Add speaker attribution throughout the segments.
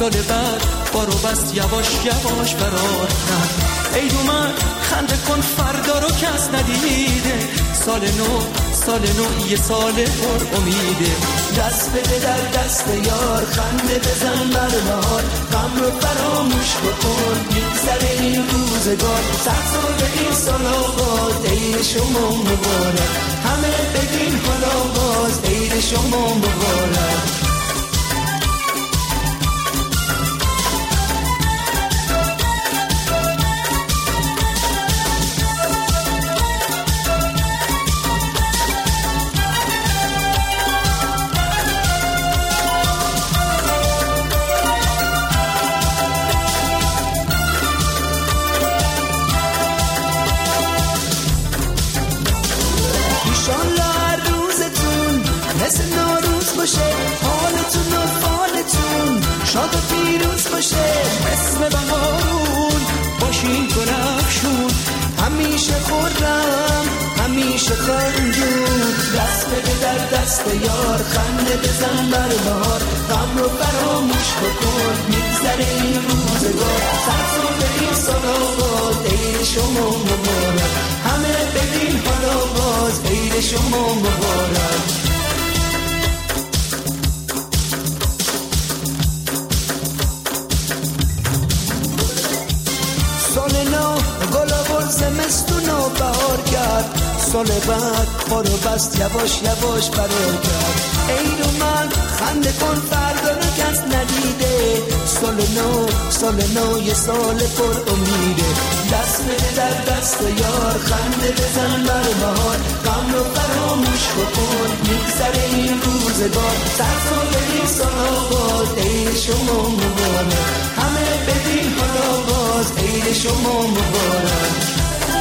Speaker 1: سال بعد بارو بست یواش یواش فرار کرد. ای اومد خنده کن فردا رو کس ندیده، سال نو یه سال پر امیده.
Speaker 2: دست بده در دست یار، خنده بزن بر بهار، غم رو فراموش بکن میگذره این روزگار. سرسال به این سال آغاز عید شما مبارک، همه بگین حالا باز عید شما مبارک. حالتون و فالتون شاد و پیروز باشه،
Speaker 1: مثل بهارون باشین گلفشون،
Speaker 2: همیشه خورم همیشه خندون. دست بده در دست یار، خنده بزن بر بهار، غم رو فراموش بکن میگذره این روزگار. سرسال به این سال آغاز عید شما مبارک، همه بگین حالا باز عید شما مبارک. زمستون و بهار کرد، سال بعد بارو بست یواش یواش فرار کرد. عید اومد خنده کن فردا رو کس ندیده، سال نو یه سال پر امیده. دست بده در دست یار، خنده بزن بر بهار، غم رو فراموش بکن میگذره این روزگار. سرسال به این سال آغاز عید شما مبارک، همه بگین حالا باز عید شما مبارک.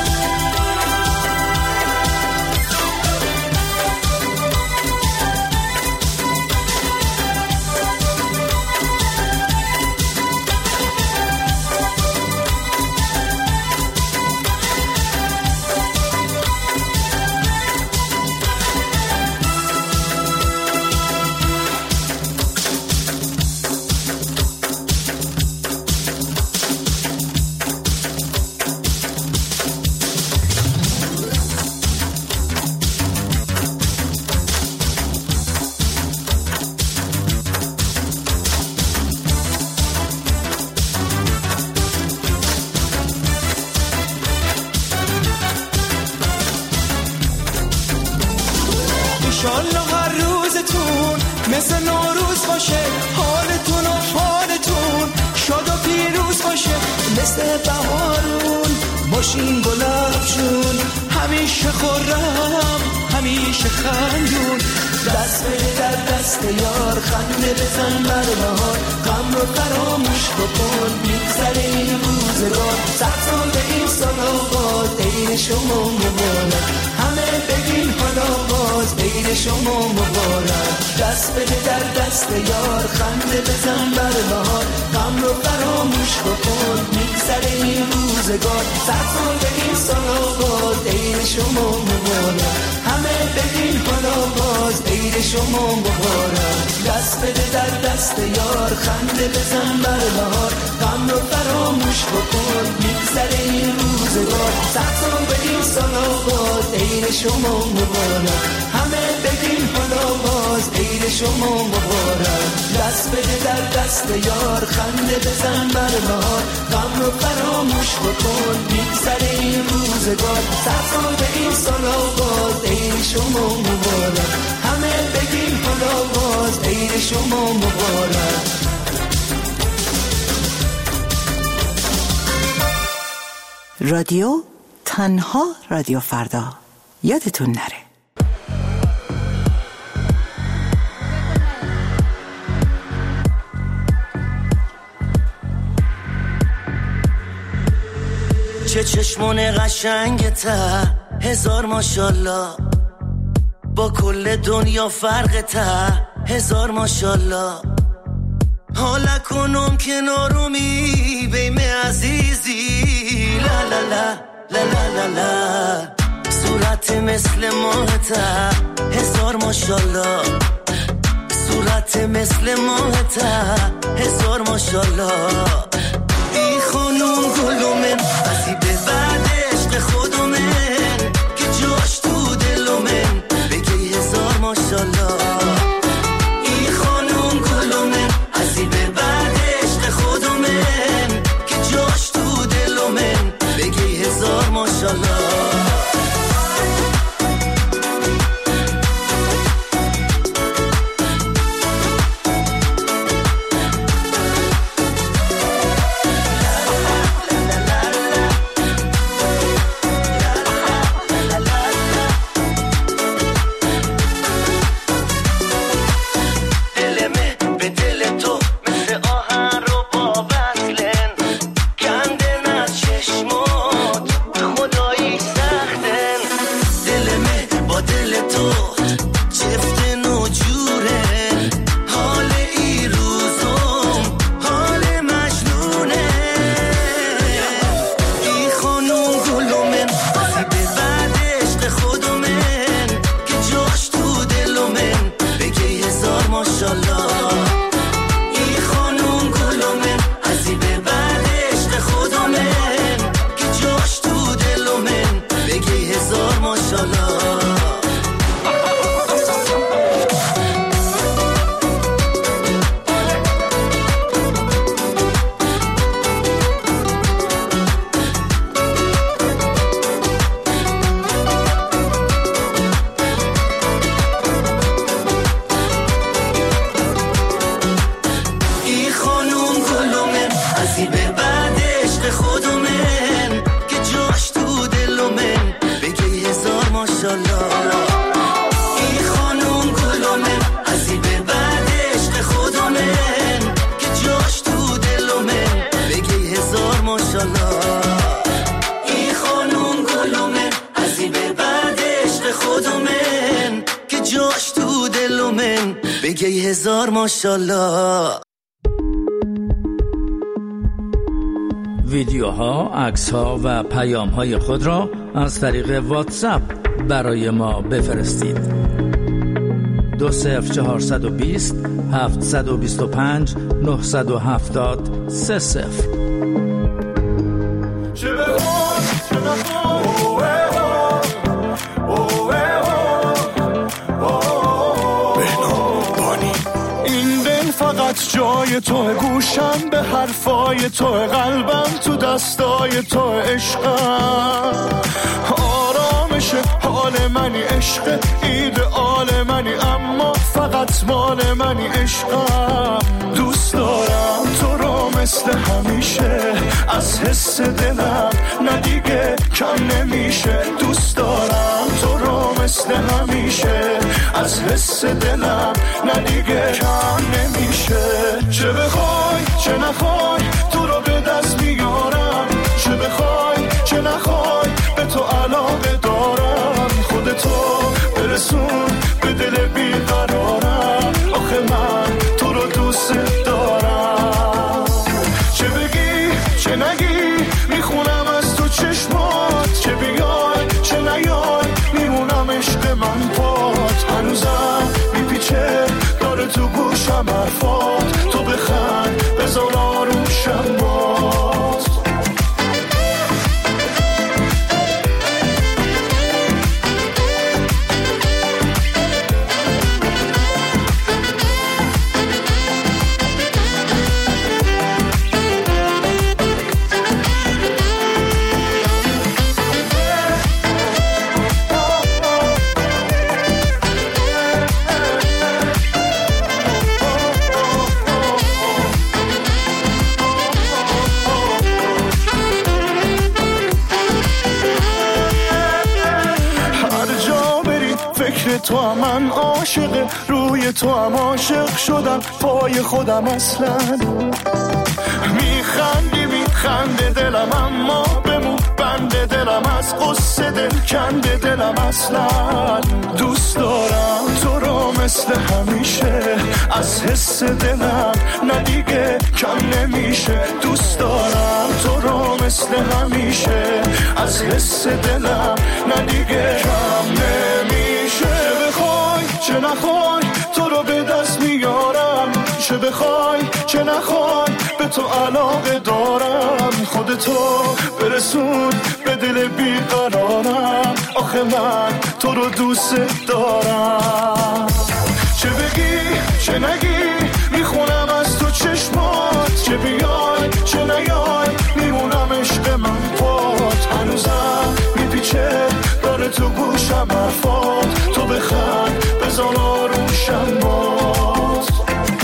Speaker 1: انشالله هر روزتون مثل نوروز باشه، حالتون و فالتون شاد و پیروز باشه،
Speaker 2: مثل بهارون باشین گلفشون،
Speaker 1: همیشه خورم همیشه خندون.
Speaker 2: دست بده در دست یار، خنده بزن بر بهار، غم رو فراموش بکن میگذره این روزگار. سرسال به این سال آغاز عید شما مبارک، همه بگین حالا باز عید شما مبارک. دست بده در دست یار، خنده بزن بر بهار، غم رو فراموش بکن میگذره این روزگار. سرسال به این سال آغاز عید شما مبارک، همه بگین حالا باز عید شما مبارک. دست بده در دست یار، خنده بزن بر بهار، غم رو فراموش بکن میگذره این روزگار. سرسال به این سال آغاز عید شما مبارک، همه بگین حالا باز عید شما مبارک. دست بده در دست یار، خنده بزن بر بهار، غم رو فراموش بکن میگذره این روزگار. سرسال به این سال آغاز عید شما مبارک، همه بگین حالا باز عید شما مبارک.
Speaker 3: رادیو تنها رادیو فردا، یادتون نره.
Speaker 4: چه چشمون قشنگته، هزار ماشالله، با کل دنیا فرقته، هزار ماشالله. حالا کنم کنارومی بیم عزیزی، لا لا لا لا لا لا لا. صورت مثل ماهته، هزار ماشالله، صورت مثل ماهته، هزار ماشالله. ماشالله ای خانوم گلومن بسی به بعد عشق خودمن که جاش تو دلومن بگی هزار ماشالله ای خانوم گلومن بسی به بعد عشق خودمن که جاش تو دلومن بگی هزار ماشالله ماشالله
Speaker 5: ویدیوها، عکس‌ها و پیام‌های خود را از طریق واتساپ برای ما بفرستید. 20420 725 970 30.
Speaker 6: جای تو گوشم به حرفای تو قلبم تو دستای تو عشقم آرامش حال منی عشق ایدئال منی اما فقط مال منی عشقم دوست دارم تو رو مثل همیشه از حس دلم ندیگه کم نمیشه دوست دارم تو رو مثل همیشه از حس دلم ندیگه کم نمیشه چه بخوای چه نخوای تو رو به دست میارم چه بخوای چه نخوای به تو علاقه دارم خودتو برسون به دل بیقرارم آخه من تو رو دوست دارم چه بگی چه نگی میخونم از تو چشمات چه بیای چه نیای میمونم عشق من پات هنوزم میپیچه داره تو گوشم حرفات تو بخند بذار آروشم باز تو هم من عاشق روی تو هم عاشق شدم پای خودم اصلا میخنده دلم اما بمون بنده دلم از قصه دل کنده دلم اصلا دوست دارم تو رو مثل همیشه از حس دلم ندیگه کم نمیشه دوست دارم تو رو مثل همیشه از حس دلم ندیگه کم نمیشه بخوای چه نخوای تو رو به دست میارم چه بخوای چه نخوای تو علاقه دارم، خودتو برسون به دل بیقرارم. آخه من تو رو دوست دارم، چه بگی چه نگی میخونم از تو چشمات، چه بیای چه نیای میمونم عشق من پات. هنوزم میپیچه داره تو گوشم حرفات، تو بخند بزن آروشم بات.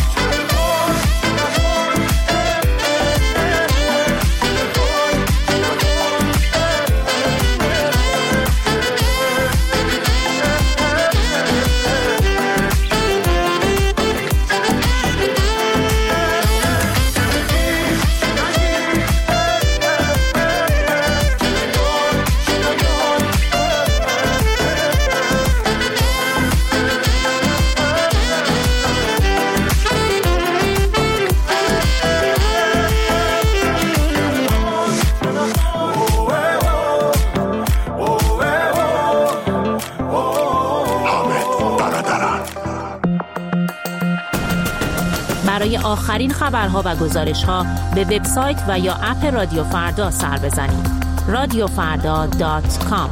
Speaker 7: برای آخرین خبرها و گزارش‌ها به وبسایت و یا اپ رادیو فردا سر بزنید. radiofarda.com.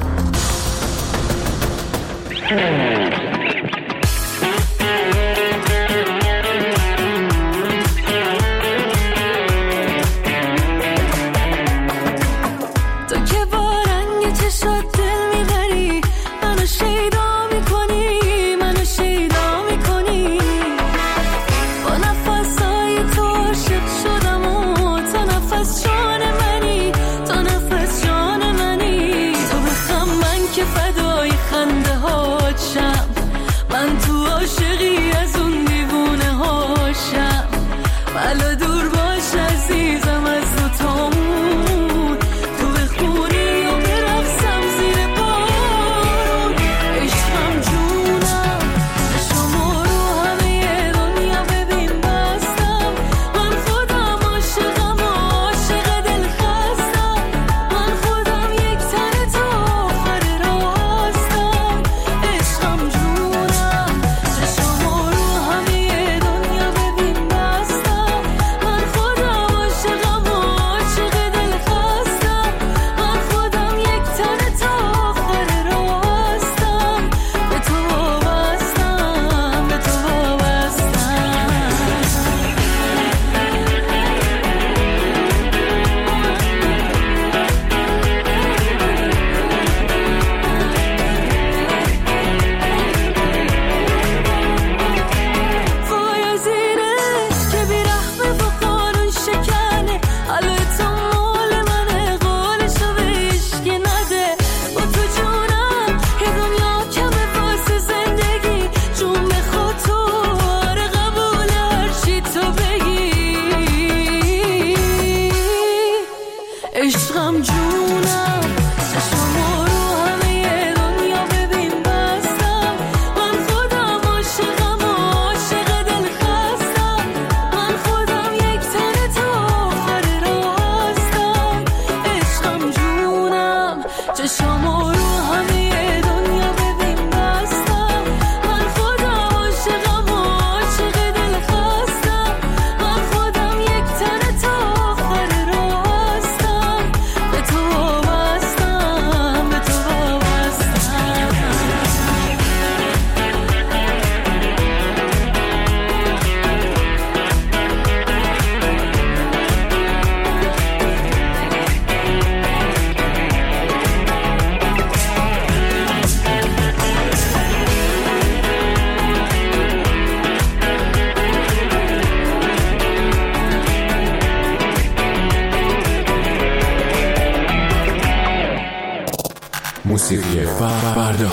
Speaker 8: موسیقی فردا.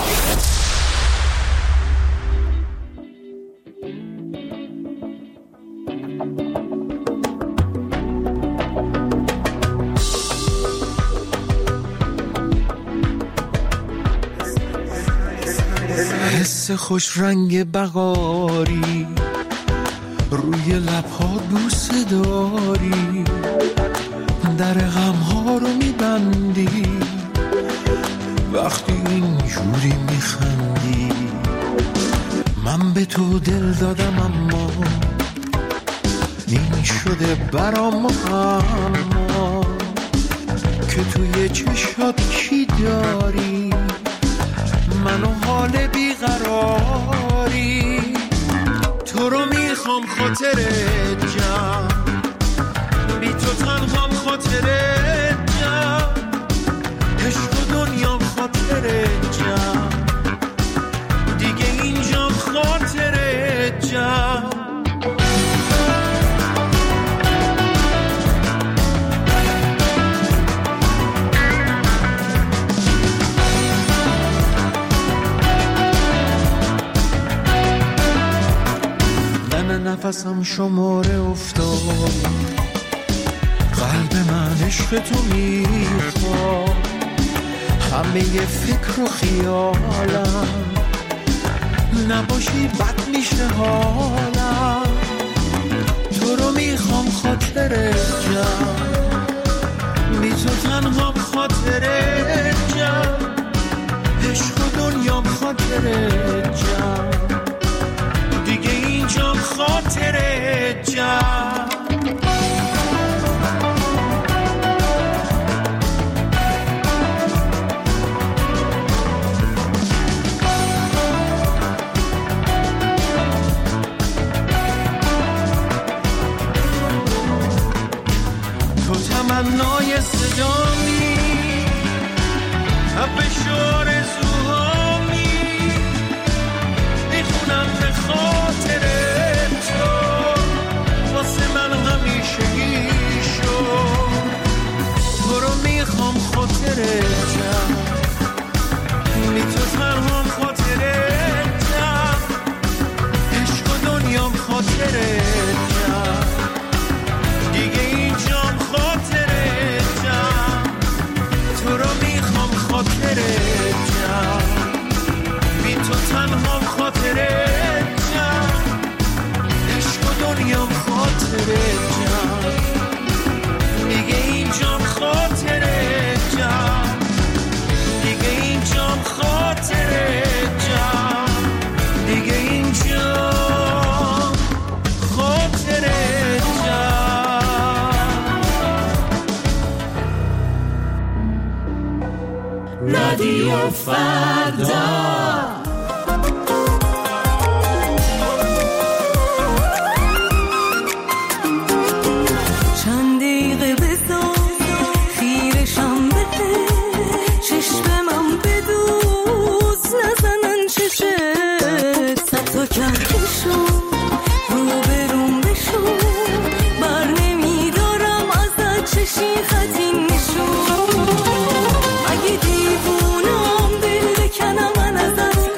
Speaker 1: حس خوش رنگ بهاری روی لبها دوست داری، در غمها رو میبندی وقتی اینجوری میخندی. من به تو دل دادم اما این
Speaker 6: شده برام اما که توی چشات کی داری منو حال بیقراری تو رو میخوام خاطرت جمع بی تو تنهام خاطرت جمع عشق و دنیام خاطرت جمع دیگه اینجام خاطرت جمع نفسم شماره افتاد قلب من عشق تو میخواد همه فکر و خیالم نباشی بد میشه حالم تو رو میخوام خاطرت جمع بی تو تنها خاطرت جمع عشق و دنیام خاطرت جمع دیگه اینجام خاطرت جمع تو تمنای صدامی بشار زوهامی میخونم به خاطر تو واسه من همیشگی شد تو رو میخوام خاطرت جمع بی تو تنهام خاطرت جمع عشق و دنیام خاطرت جمع دیگه اینجام خاطرت جمع تو رو میخوام خاطرت جمع بی تو تنهام خاطرت جمع عشق و دنیام خاطرت جمع دیگه اینجام خاطرت جمع دیگه اینجام خاطرت جمع دیگه اینجام خاطرت جمع
Speaker 2: رادیو فردا
Speaker 8: اگه دیوونم دل بکنم من ازت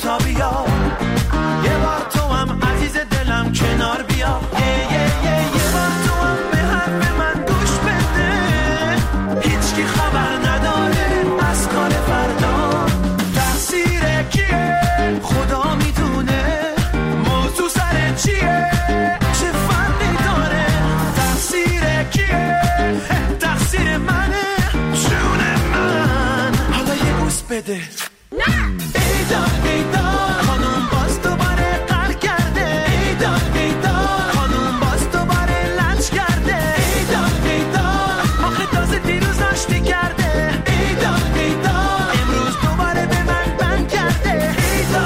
Speaker 1: کوتا بیا یه بار تو هم عزیز دلم کنار بیا یه بار تو هم به حرف من گوش بده هیچکی خبر نداره از کار فردا تقصیر کیه خدا میدونه موضوع سر چیه چه فرقی داره تقصیر کیه تقصیر منه جون من حالا یه بوس بده ایدا ایدا خانوم باز دوباره قهر کرده ایدا ایدا خانوم باز دوباره لنج کرده ایدا ایدا آخه تازه دیروز آشتی کرده ایدا ایدا امروز دوباره به من بند کرده ایدا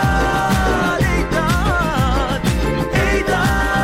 Speaker 1: ایدا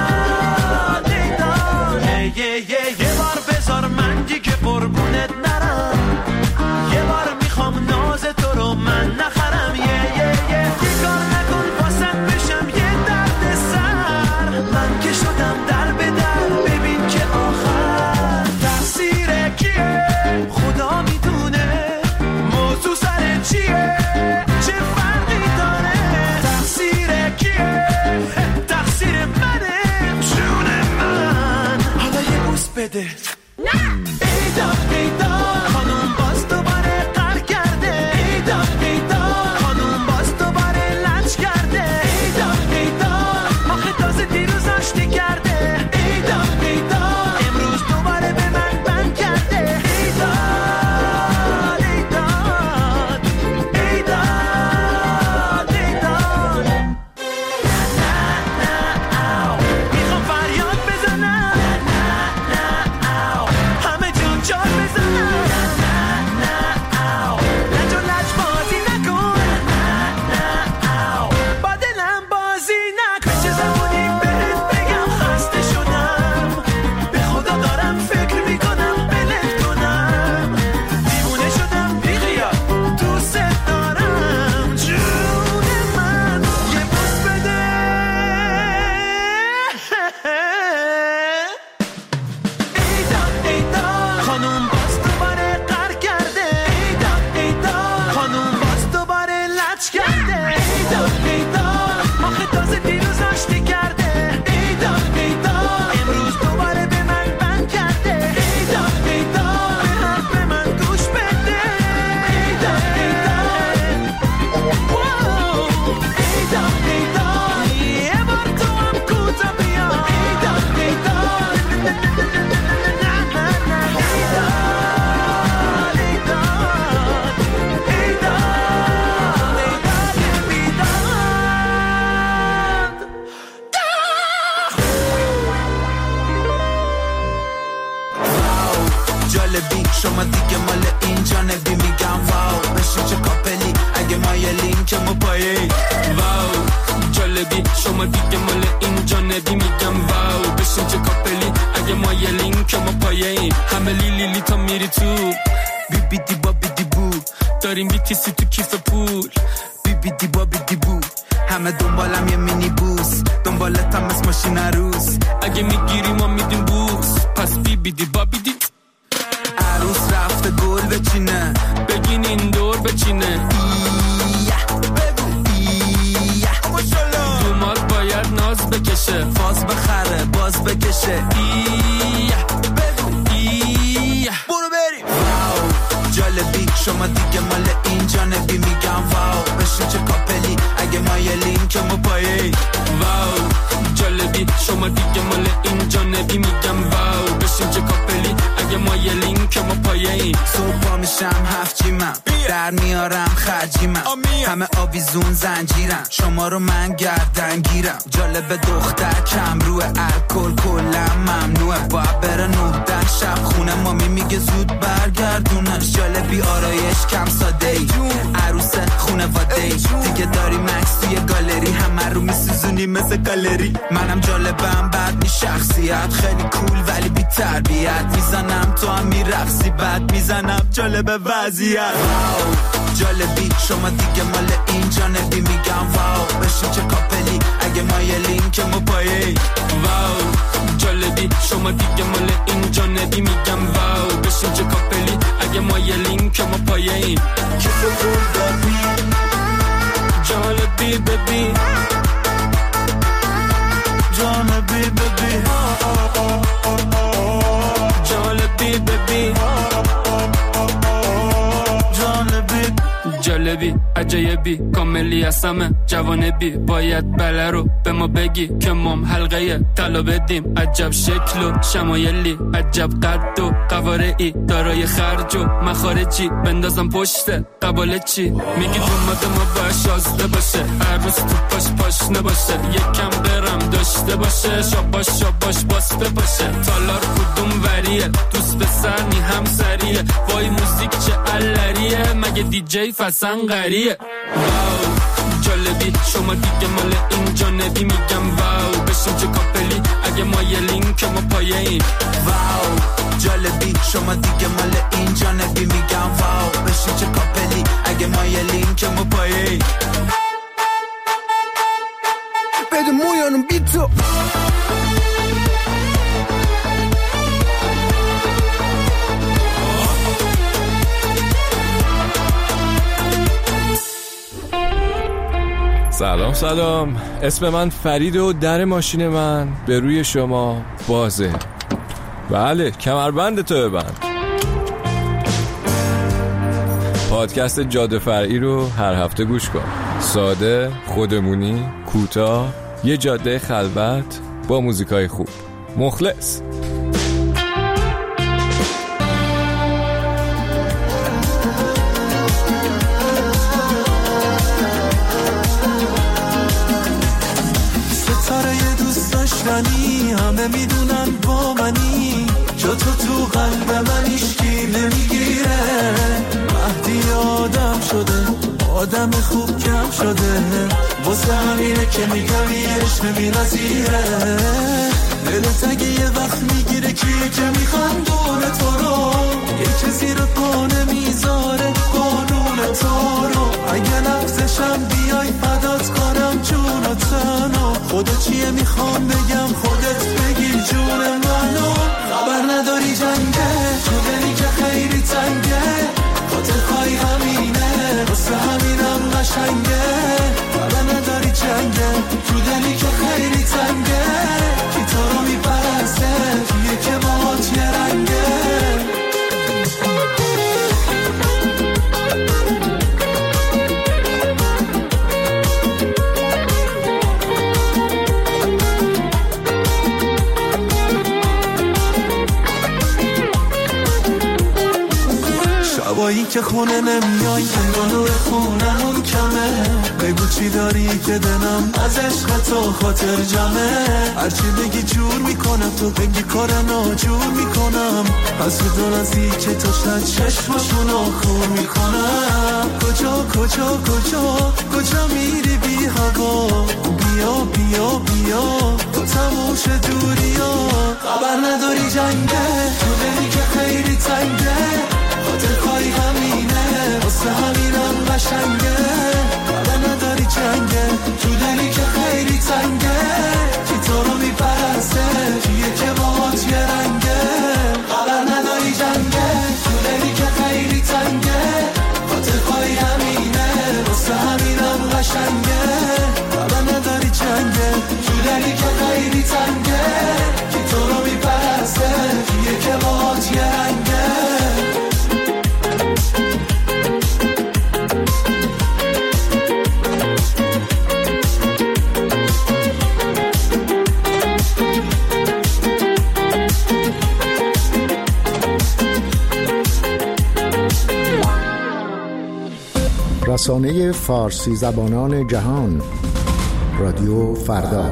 Speaker 1: ایدا یه بار بذار من دیگه قربونت نرم یه بار میخوام ناز تو رو من نخرم یه کار نکن واسط بشم یه درد سر من که شدم در به در ببین که آخر تقصیر کیه خدا میدونه موضوع سر چیه چه فرقی داره تقصیر کیه تقصیر منه جون من حالا یه بوس بده ایدا ایدا خانوم باز دوباره قهر کرده ایدا ایدا خانوم باز دوباره لنج کرده ایدا ایدا آخه تازه دیروز آشتی کرده ایدا ایدا امروز دوباره به من بند کرده ایدا ایدا ایدا ایدا میخوام فریاد بزنم همه جون جار بزنم لج و لج بازی نکن با دلم بازی نکن چه زمانی بهت بگم خسته شدم به خدا دارم فکر میکنم بلت کنم دیوونه شدم بیخیال دوست دارم جون من یه بوس بده ایدا ایدا خانوم باز دوباره قهر کرده ایدا ایدا خانوم باز دوباره لج کرده ایدا ایدا آخه تازه دیروز آشتی کرده ایدا ایدا امروز دوباره به من بند کرده ایدا ایدا به حرف من گوش بده ایدا ایدا ایدا ایدا یه بار تو هم کوتا بیا ایدا ایدا
Speaker 4: جالبی شما دیگه مال این جانبی میگم واو بشین چه کاپلی اگه مایلین که ما پایه
Speaker 8: واو جالبی شما دیگه مال این جانبی میگم واو بشین چه کاپلی اگه مایلین که ما پایه همه لیلی تا میری تو بی دی با بی دی بو داریم بیتیسی تو کیف پول
Speaker 4: بی دی با بی دی بو همه دنبالم یه مینی بوس دنبالتم از ماشین عروس
Speaker 8: اگه میگیری ما میدیم بوس پس بی دی با بی دی
Speaker 4: عروس رفته گل بچینه
Speaker 8: بگین این دور بچینه
Speaker 4: بگو
Speaker 8: دومات باید ناز بکشه
Speaker 4: فاز بخره باز بکشه بگو برو بریم واو جالبی شما دیگه مال این جانبی میگم واو بشین چه کاپلی اگه مایلین که ما پایه
Speaker 8: واو جالبی شما دیگه مال این جانبی میگم واو بشین چه کاپلی اگه مایلین که ما پایه
Speaker 4: صبح میشم هفت جیمم در میارم خرجیمم همه آویزون زنجیرم شما رو من گردن گیرم جالب دختر کم روه الکل کلم ممنوعه باید بره 9 شب خونه مامی میگه زود برگردونش جالبی آرایش کم ساده ای عروس خونه واده ای دیگه داری مکس توی گالری همه رو میسوزونی مثل گالری منم جالبم بعد می شخصیت خیلی کول ولی بی تربیت میزنم تو هم میرقصی بعد میزنم جالب وضعیت جالبی شما دیگه مال این جانبی میگم واو بشین چه کاپلی اگه مایلین که ما پایه
Speaker 8: واو جالبی شما دیگه مال این جانبی میگم واو بشین چه کاپلی اگه مایلین که ما پایه جالبی ببین
Speaker 6: جانبی ببین
Speaker 8: جالبی ببین
Speaker 6: جانبی
Speaker 8: جالبی عجایبی کاملی هستمه جوانبی باید بله رو به ما بگی که مام حلقه طلا بدیم عجب شکل و شمایلی عجب قد و قوارعی دارای خرج و مخارجی بندازم پشت قباله چی میگی دومات ما باید شازده باشه عروس تو پاش پاشنه باشه یکم برم داشته باشه شاباش باسته باشه تالار کدوم وریه دوست پسر نی همسریه وای موزیک چه علریه مگه دیجی فسنقریه واو جالبی شما دیگه مال این جانبی میگم واو بشین چه کاپلی اگه ما یه لینک ما پایه این
Speaker 4: واو جالبی شما دیگه مال این جانبی میگم واو بشین چه کاپلی اگه ما یه لینک ما پایه این بده مویانم بی تو
Speaker 9: سلام اسم من فرید و در ماشین من به روی شما بازه. بله کمربند تو ببند. پادکست جاده فرعی رو هر هفته گوش کن. ساده، خودمونی، کوتاه، یه جاده خلوت با موزیکای خوب. مخلص.
Speaker 1: همه میدونن با منی جا تو قلب من ایشکی نمیگیره مهدی آدم شده آدم خوب کم شده واسه همینه که میگم یه عشق بی‌نظیره دلت اگه یه وقت میگیره کیه که میخندونه تو رو یه چیزی رو پا نمیذاره قانون تو رو اگه لفظشم بیای فدات کنم جون و تنو خدا چیه میخوام بگم خودت بگی جون منو خبر نداری جنگه تو دلی که خیلی تنگه خاطر خواهی همینه واسه همینم قشنگه خبر نداری جنگه تو دلی که خیلی تنگه کی تو رو میپرسته کیه که باهات یه رنگه شبایی که خونه نمیای انگار نور خونمون کمه بگو چی داری که دلم از عشق تو خاطر جمعه هرچی بگی جور میکنم تو بگی کار ناجور میکنم از تو دو نزدیک تو شد چشماشونو خور میکنم کجا میری بی هوا بیا تو تموم شه دوریا خبر نداری جنگه تو دلی که خیلی تنگه خاطر خواهی همینه واسه همینم قشنگه خبر نداری جنگه تو دلی که خیلی تنگه کی تو رو میپرسته کیه که باهات یه رنگه خبر نداری جنگه تو دلی که خیلی تنگه خاطر خواهی همینه واسه همینم قشنگه خبر نداری جنگه تو دلی که خیلی تنگه کی تو رو میپرسته کیه که باهات یه رنگه
Speaker 10: رسانه فارسی زبانان جهان رادیو فردا.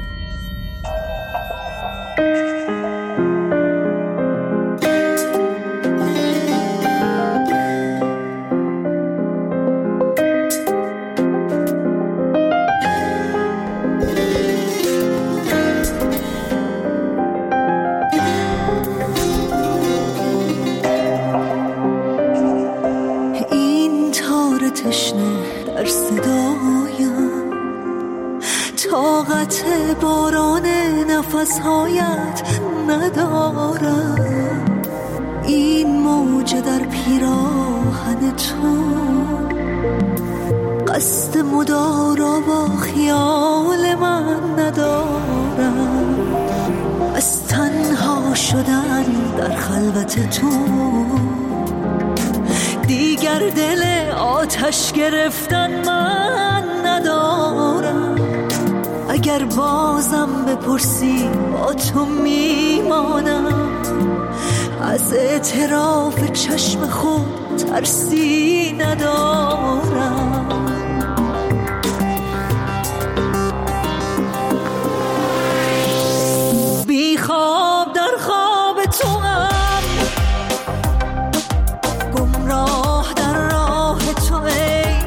Speaker 11: طاقت باران نفسهایت ندارم این موج در پیراهن تو قصد مدارا با خیال من ندارم، از تنها شدن در خلوت تو دیگر دل آتش گرفتن من ندارم. اگر بازم بپرسی با تو میمانم، از اعتراف چشم خود ترسی ندارم. بی خواب در خواب تو هم، گمراه در راه تو ای،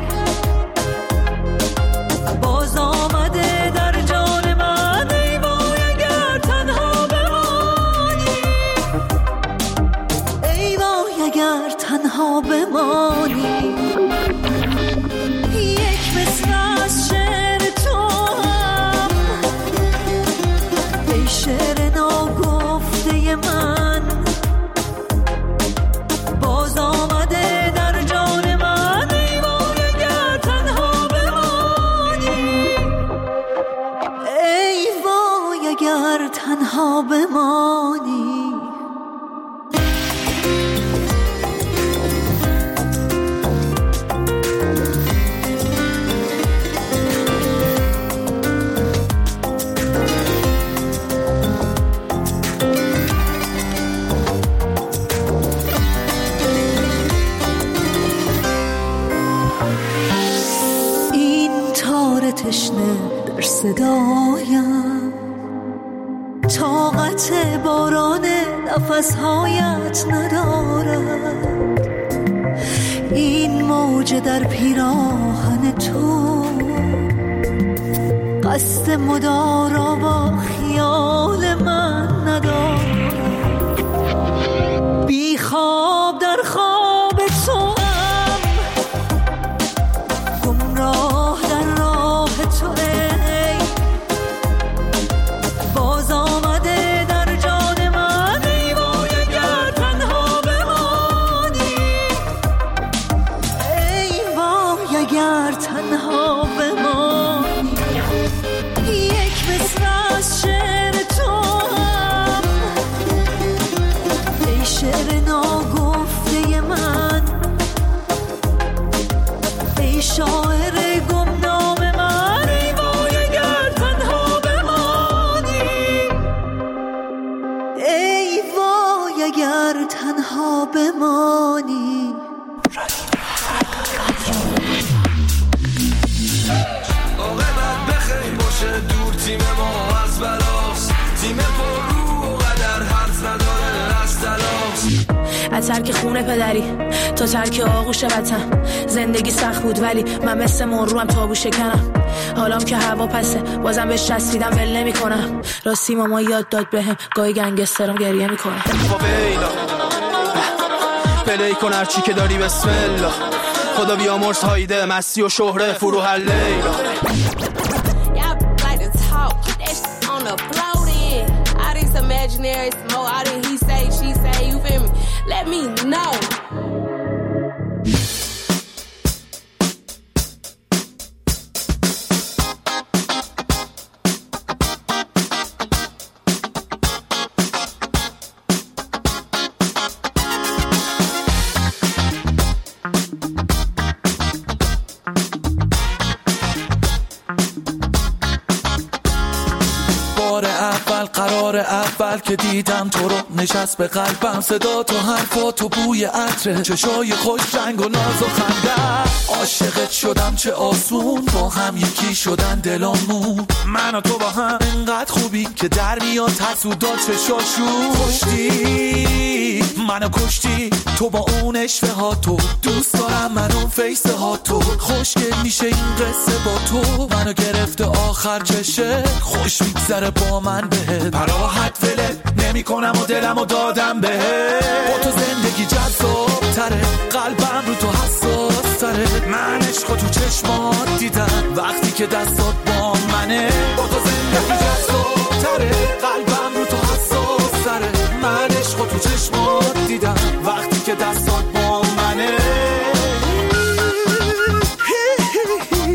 Speaker 11: باز آمده در جان من ای وای اگر تنها بمانی، ای وای اگر تنها بمانی. یک مصرع از شعر تو هم، ای شعر ناگفته من، باز آمده در جان من ای وای اگر تنها بمانی، ای وای اگر تنها بمانی. تشنه در صدایم، طاقت باران نفسهایت ندارد. این موج در پیراهن تو قصد مدارا با خیال من ندارد. بی خواب در خواب تو هم، گمراه در راه تو ای، باز آمده در جان من ای وای اگر تنها بمانی، ای وای اگر تنها بمانی. یک مصرع از شعر تو هم، ای شعر ناگفته من، ای شاعر گمنام من ای وای اگر تنها بمانی، ای وای اگر تنها بمانی.
Speaker 2: عاقبت بخیر باشه دور تیم ما از بلاست، تیم پر رو و قدر حرف نداره از تلاش.
Speaker 12: از ترک خونه پدری تا ترک آغوش وطن، زندگی سخت بود ولی من مثل مروم تابو شکنم. حالام که هوا پسه بازم بهش چسبیدم ول نمی کنم. راستی ماما یاد داد بهم گاهی گنگسترم گریه میکنم.
Speaker 13: پلی کن هرچی که داری بسم الله، خدا بیامرز هایده مستی و شهره فروح لیلا. Imaginary smoke, I didn't he say, she say, you feel me? Let me know.
Speaker 14: قرار اول که دیدم تو رو نشست به قلبم، صدا تو حرفا تو بوی عطر چشای خوش رنگ و ناز و خنده. عاشقت شدم چه آسون، با هم یکی شدن دلامون. من و تو با هم انقدر خوبی که در میاد حسودا چشاشون. کشتی منو کشتی تو با اون اشوه ها، تو دوست دارم من اون فیسه ها، تو خوشگل میشه این قصه با تو. منو گرفته آخر چشه خوش میگذره با من بهت، پراحت ولت نمی کنم و دلمو دادم بهت. با تو زندگی جذاب تره، قلبم رو تو حساس تره. من عشقو تو چشمات دیدم وقتی که دستات با منه. با تو زندگی جذاب تره، قلبم رو تو حساس تره. من عشقو تو چشمات دیدم وقتی که دستات با منه.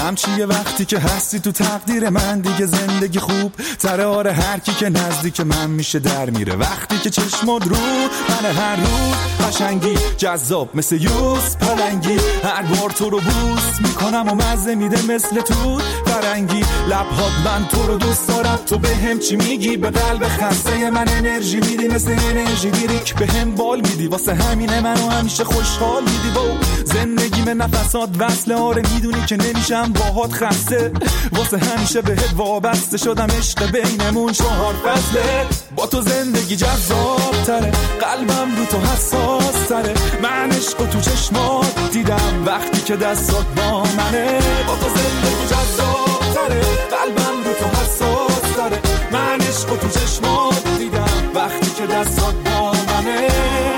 Speaker 15: هم چیه وقتی که هستی تو تقدیر من، دیگه زندگی خوب تره. آره هر کی که نزدیک من میشه در میره وقتی که چشمات رو من، هر روز قشنگی جذاب مثل یوز پلنگی، هر بار تو رو بوس میکنم و مزه میده مثل توت فرنگی. لبهات من تو رو دوست دارم، تو به هم چی میگی؟ به قلب خسته من انرژی میدی مثل انرژی گیری که به هم بال میدی، واسه همینه منو همیشه خوشحال میدی. با زندگی من نفسات وصله، آره میدونی که نمیشم باهات خسته، واسه همیشه بهت وابسته شدم، عشق بینمون 4 فصله. با تو زندگی جذاب تره، قلبم رو تو حساس تره، من عشق تو چشمات دیدم وقتی که دستات با منه. با تو زندگی جذاب تره، قلبم رو تو حساس تره، من عشق تو چشمات دیدم وقتی که دستات با منه.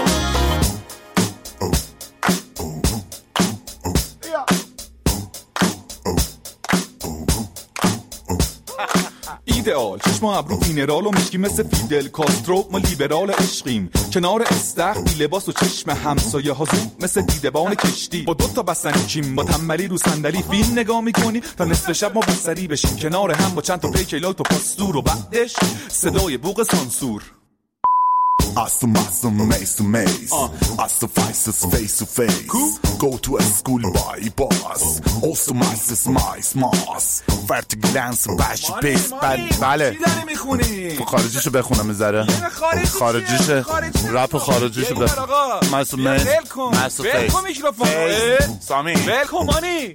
Speaker 15: ایدئال چشم و ابرو مینرال و مشکی مثل فیدل کاسترو، ما لیبرال عشقیم کنار استخر بی لباس و چشم همسایه ها زوم مثل دیدبان کشتی. با 2 تا بستنی کیم با تنبلی رو صندلی فیلم نگاه میکنی تا نصف شب ما بستری بشیم کنار هم با چند تا پیکلات و پاستور و بعدش صدای بوق سانسور.
Speaker 16: Awesome, maze to maze. Astofices face to face. Go to a school by bus. Awesomices my smas. Vertiglance bash pace. بله.
Speaker 15: چی داری میخونی؟
Speaker 16: خارجیشو بخونم میذاره. خارجیشه. رپ خارجیشو بخونم. ماسو میز. ماسو فیس.
Speaker 15: ولکن میکروفون.
Speaker 16: سامی.
Speaker 15: ولکن مانی.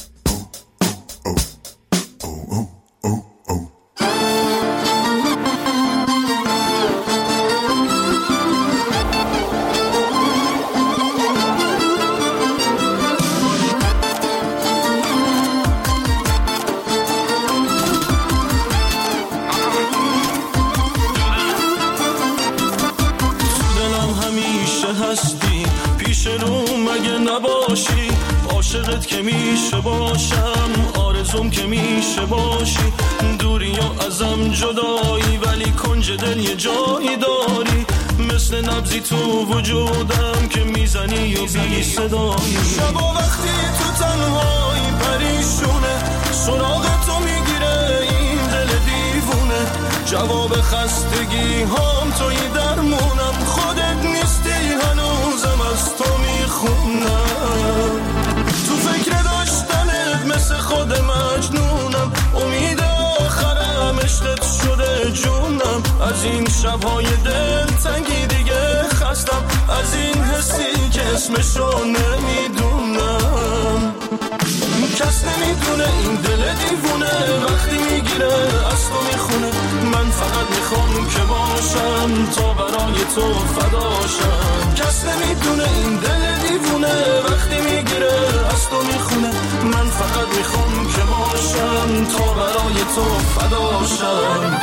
Speaker 17: پیش رو مگه نباشی، عاشقت که میشه باشم، آرزوم که میشه باشی، دوری و ازم جدایی ولی کنج دل یه جایی داری، مثل نبضی تو وجودم که میزنی و بی صدایی. شبا وقتی تو تنهایی پریشونه، سراغ تو میگیره این دل دیوونه، جواب خستگی هم توی درمونم، خودت نیستی هنوزم از تو میخونم، تو فکر داشتنت مثل خود مجنونم، امید آخرم عشقت شده جونم، از این شبهای دل تنگی دیگه خستم، از این حسی که اسمشو نمیدونم، کس نمیدونه این دل دیوونه وقتی میگیره از تو میخونه، من فقط میخوام که باشم تا برای تو فداشم، کس نمیدونه این دل دیوونه وقتی میگیره از تو میخونه، من فقط میخوام که باشم تا برای تو فداشم.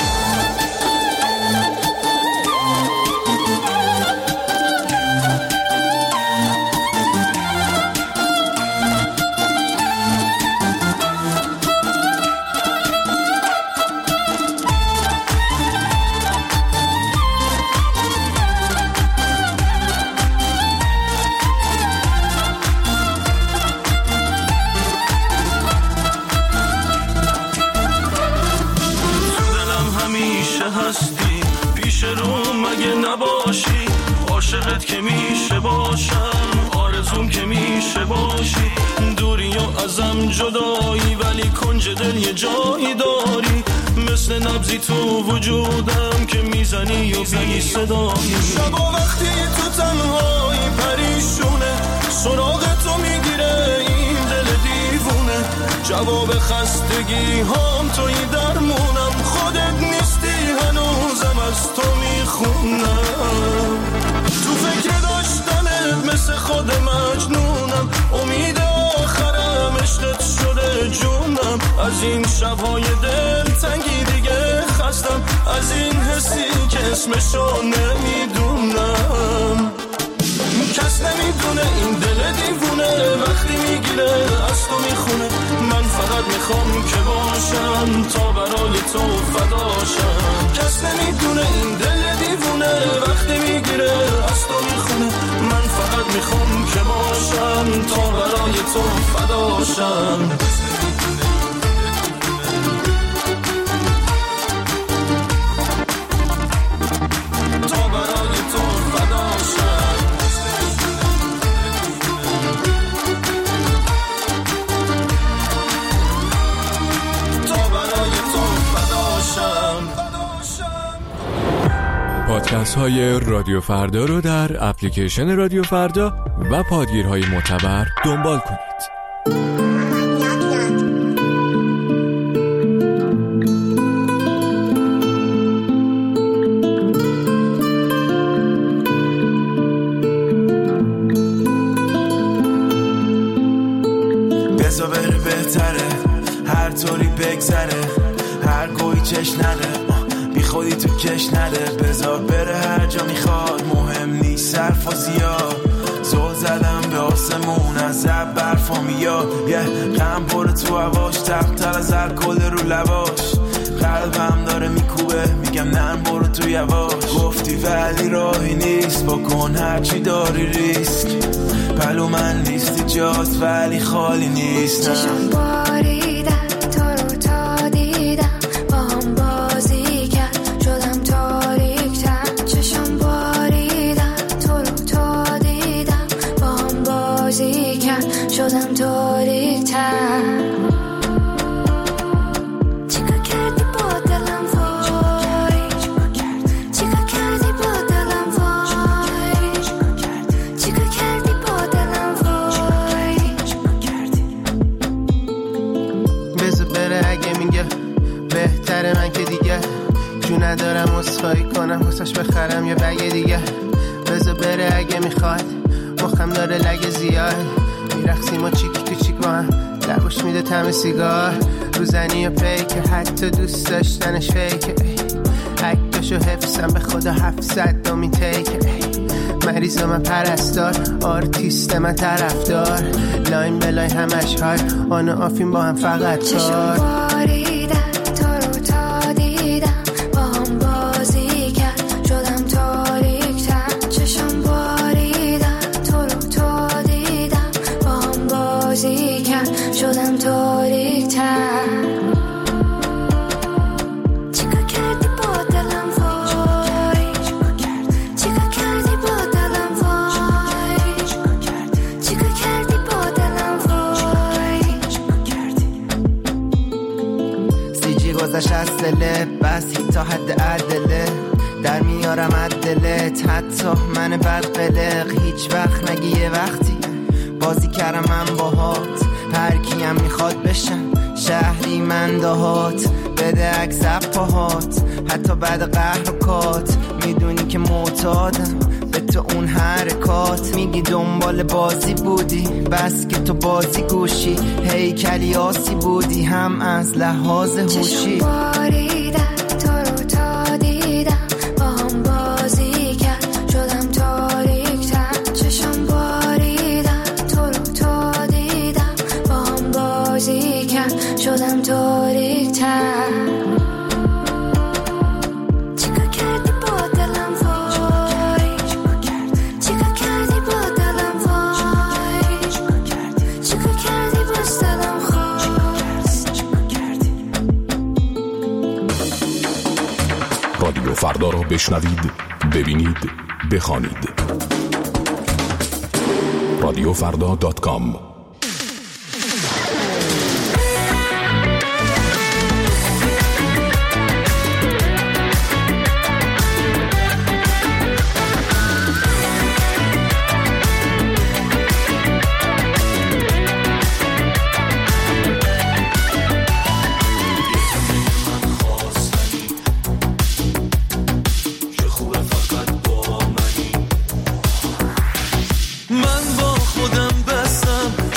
Speaker 17: هستی پیش رو مگه نباشی، عاشقت که میشه باشم، آرزوم که میشه باشی، دوری و ازم جدایی ولی کنج دل یه جایی داری، مثل نبضی تو وجودم که میزنی و بی صدایی. شبا وقتی تو تنهایی پریشونه، سراغ تو میگیره این دل دیوونه، جواب خستگی هم توی درمونم، خودت نیستی هنوزم از تو میخونم، تو فکر داشتنت مثل خود مجنونم، امید آخرم عشقت شده جونم، از این شبهای دل تنگی دیگه خستم، از این حسی که اسمشو نمیدونم، کس نمیدونه این دل دیوونه وقتی میگیره از تو میخونه، من فقط میخوام که باشم تا برای تو فداشم، کس نمیدونه این دل دیوونه وقتی میگیره از تو میخونه، من فقط میخوام که باشم تا برای تو فداشم.
Speaker 9: پادکست های رادیو فردا رو در اپلیکیشن رادیو فردا و پادگیرهای معتبر دنبال کنید.
Speaker 18: بزا بره بهتره، هر طوری بگذره، هر گویی چش نده، بی خودی تو کش نده. بزا بره هر جا میخواد، مهم نیست صرف و زیاد. زل زدم به آسمون از زب برفا میاد، غم پره تو هواش، تقتل از الکل رو لباش. قلبم داره میکوبه، میگم نه برو تو یواش. گفتی ولی راهی نیست، بکن هرچی داری ریسک. پلو من لیستی جاست ولی خالی نیست.
Speaker 19: چشم باریدن تو رو تا دیدم، با هم بازی کرد شدم تاریک‌تر. چشم باریدن تو رو تا دیدم، با هم بازی کرد شدم تاریک‌تر.
Speaker 20: من که دیگه جو ندارم اسخایی کنم، واسش بخرم یه بگه دیگه. بذار بره اگه میخواد، مخم داره لگه زیاد. میرقصیم و چیک تو چیک با هم، لبوش میده طعم سیگار. روزنی و پیک، حتی دوست داشتنش فیکه. عکسشو حفظم به خدا 700 دومین تیکه. مریض من پرستار، آرتیست من طرفدار. لاین به لاین همش های، آن و آفین با هم فقط کار.
Speaker 19: شدم تاریک‌تر. چیکار کردی با دلم وای، چیکار کردی با دلم وای، چیکار کردی با دلم وای.
Speaker 20: سیجی گذشت از دلت، بس تا حد عدله. در میارم عدلت، حتی من بدقلق. هیچ وقت نگی یه وقتی بازی کردم من باهات. هر کیم میخواد بشم شهری من دهات. بده عکس پاهات، حتی بعد قهر و کات. میدونی که معتادم به تو اون حرکات. میگی دنبال بازی بودی، بس که تو بازی گوشی. هیکلی آسی بودی هم از لحاظ هوشی.
Speaker 19: شدم تاریک‌تر. چیکار کردی با دلم وای، چیکار کردی با دلم وای، چیکار کردی با دلم خواست.
Speaker 21: رادیو فردا رو بشنوید، ببینید، بخوانید. radiofrda.com.
Speaker 17: من با خودم بستم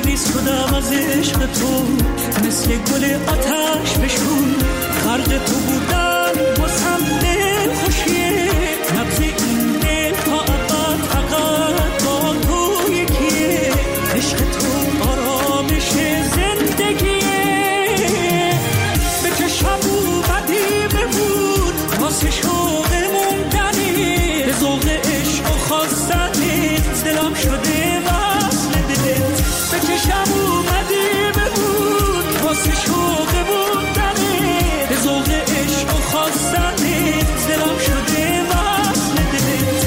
Speaker 11: ریز شدم از عشق تو، مثل گل آتش بشون، غرق تو بودم واسم دل خوشیه، نبض این دل تا ابد فقط با تو یکیه، عشق تو آرامش زندگیه، به چشم اومدی بمون واسه شوق موندنی، به ذوق عشق و خواستنی دلم شده وصل دلت، به چشم اومدی بمون واسه شوق موندنی، به ذوق عشق و خواستنی دلم شده وصل دلت.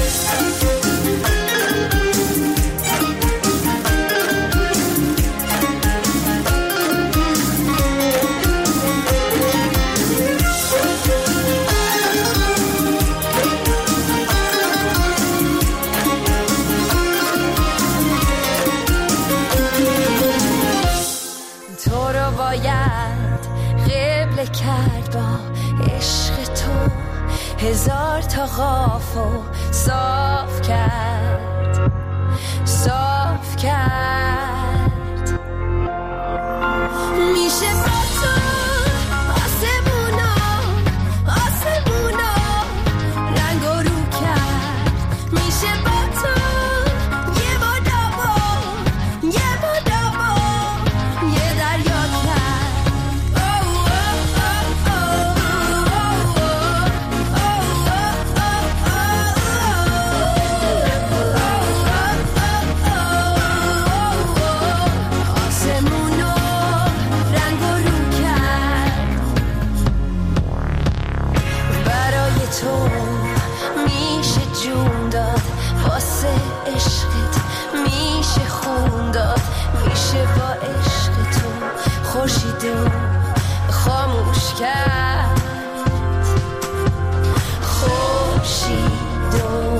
Speaker 19: کرد با عشق تو، هزار تا غافو صاف کرد، صاف کرد. میشه با تو آسمونا رنگ رو کرد، میشه با تو یه بادابا یه دریا کرد. تو میشه جون داد واسه عشقت، میشه خون داد، میشه با عشق تو خورشیدو خاموش کرد، خورشیدو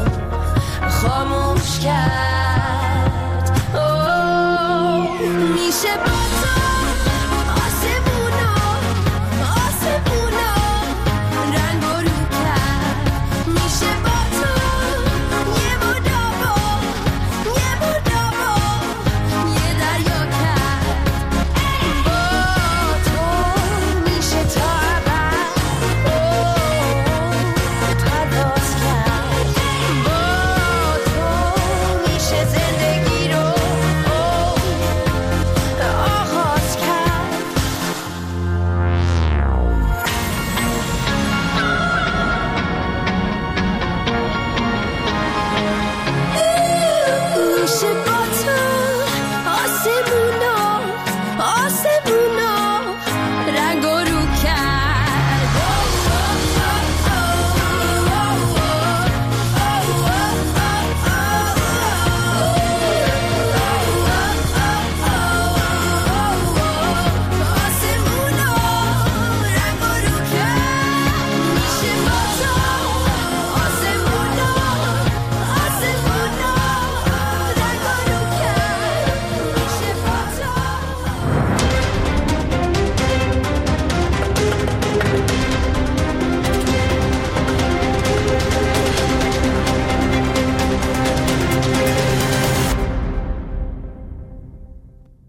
Speaker 19: خاموش کرد. میشه با